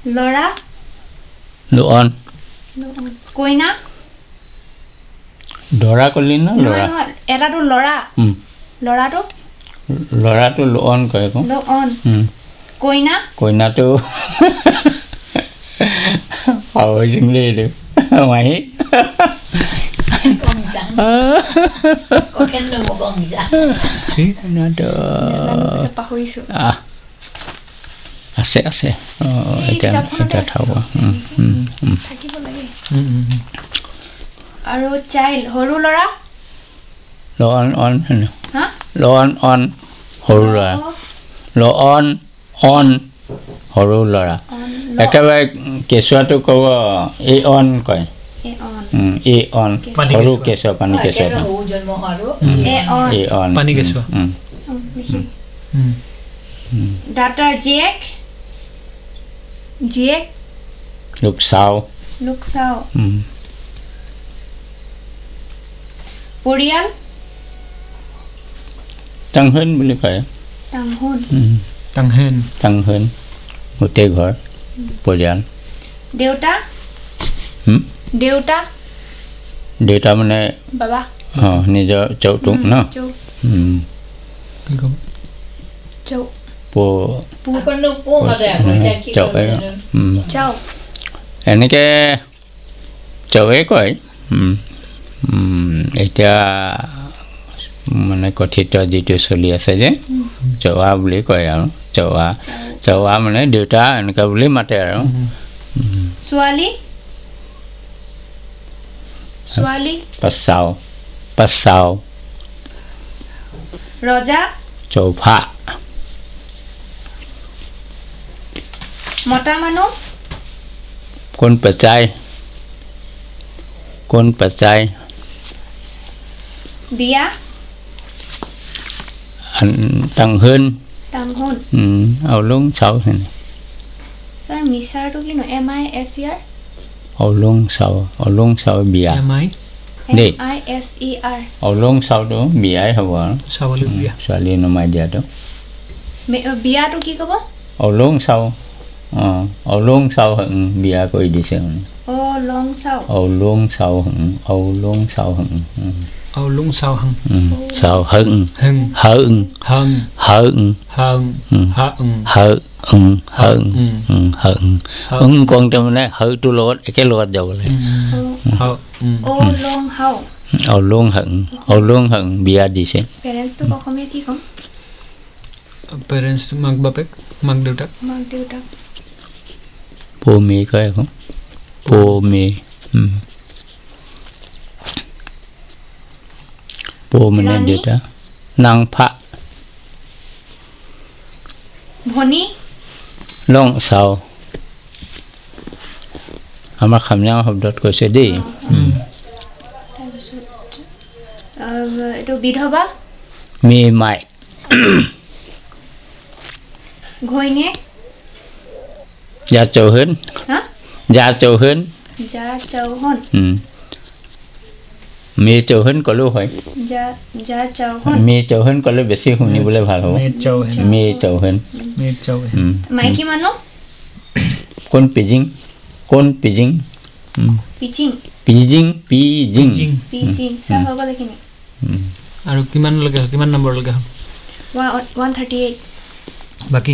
লৰা লোন কইনা দৰা কলি না লৰা এটাটো লৰা লৰাটো লৰাটো লোন কয় কো লোন কইনা কইনাটো পাহৰি জিংলে দে মাহি পাহৰিছো আছে আছে এটা থাক থাকিব লাগে আৰু চাইল্ড সৰু লৰা লোন অন হা লোন অন সৰু লৰা লোন অন সৰু লৰা একেবাৰে কেঁচুৱাটো ক'ব এই অন কয় এই অন সৰু কেঁচুৱা পানী কেঁচুৱা এই অন পানী কেঁচুৱা ডাটাৰ জীয়েক জীয়েক লোক চাও পৰিয়াল টাংহন বুলি কয় টাংহন গোটেই ঘৰ পৰিয়াল দেউতা দেউতা মানে বাবা নিজৰ চৌতুক ন এনেকে চৌৱে কয় এতিয়া মানে কথিত যিটো চলি আছে যে চৌৱা বুলি কয় আৰু চৌৱা মানে দেউতা এনেকুৱা বুলি মাতে আৰু ছোৱালী পাছাও ৰজা চৌফা মতা মানুহ কোন পচাই বিয়া টাংহন আউলুং চাও স্যার মিছাৰটো কিনো MISER আউলুং চাও বিয়া দেই MISER আউলুং চাওটো বিয়াই হ'ব আৰু ছোৱালী নমাই দিয়াটো বিয়াটো কি ক'ব আউলুং চাও বিয়া কৰি দিছে আউলুং চাও sao hận con trong này hận tu lót cái lót dầu này ô luôn hận bia gì xem parents tu có không biết không parents mag bapek mag deutak po mi coi không po mi po mình nên được đó năng phạ ভনী long sao আমাৰ খামযাং শব্দত কৈছে দেই এইটো বিধৱা me my ঘৈণীয়েক যা চৌহন মি চৌহন কলো হয় মি চৌহন কলে বেছি শুনিবলৈ ভাল হ'ব মি চৌহন মাইকী মানুহ কোন পিজিং সব হৈ গ'ল এইখিনি আৰু কিমান নম্বৰ লগে 138 বাকি